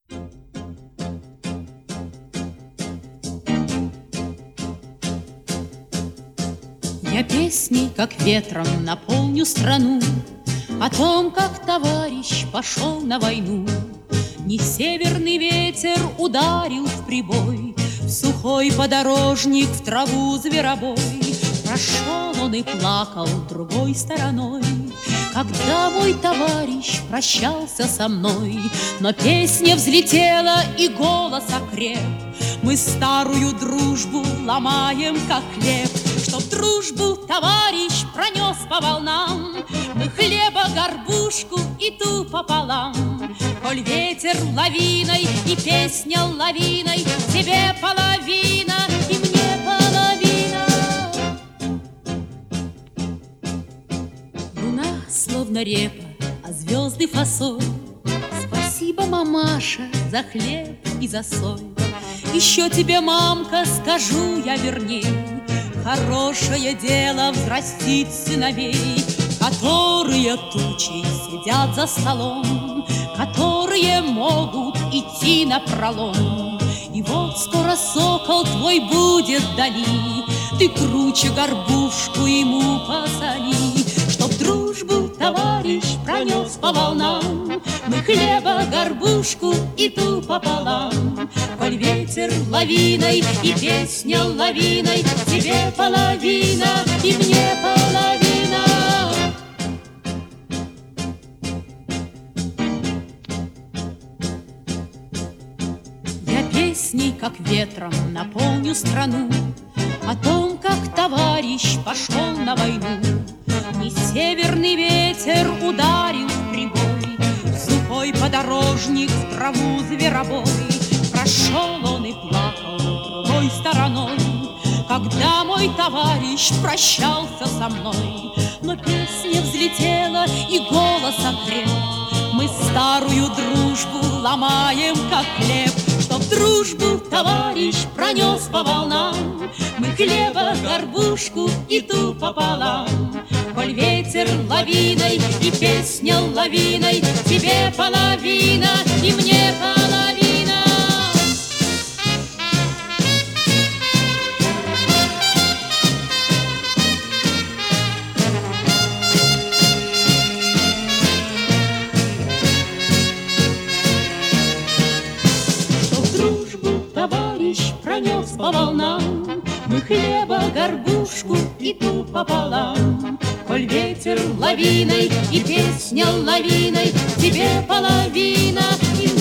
Я песней, как ветром, наполню страну о том, как товарищ пошел на войну. Не северный ветер ударил в прибой, в сухой подорожник, в траву зверобой. Прошел он и плакал другой стороной, когда мой товарищ прощался со мной. Но песня взлетела и голос окреп: мы старую дружбу ломаем, как хлеб. Чтоб дружбу товарищ пронес по волнам, мы хлеба горбушку и ту пополам. Коль ветер лавиной и песня лавиной, тебе половина и мне половина. Луна словно репа, а звезды фасоль. Спасибо, мамаша, за хлеб и за соль. Еще тебе, мамка, скажу я верней: хорошее дело взрастить сыновей, которые тучей сидят за столом, которые могут идти напролом. И вот скоро сокол твой будет вдали, ты круче горбушку ему посоли. Чтоб дружбу товарищ пронес по волнам, мы хлеба горбушку и ту пополам. Коль ветер лавиной и песня лавиной, тебе половина и мне половина. Я песней, как ветром, наполню страну о том, как товарищ пошел на войну. Не северный ветер ударил в прибой, в сухой подорожник, в траву зверобой. Прошел он и плакал другой стороной, когда мой товарищ прощался со мной. Но песня взлетела и голос окреп: мы старую дружбу ломаем, как хлеб. Чтоб дружбу товарищ пронес по волнам, мы хлеба горбушку и ту пополам. Коль ветер лавиной и песня лавиной, тебе половина и мне половина. Пронес по волнам, мы хлеба горбушку и ту пополам. Коль ветер лавиной и песня лавиной, тебе половина и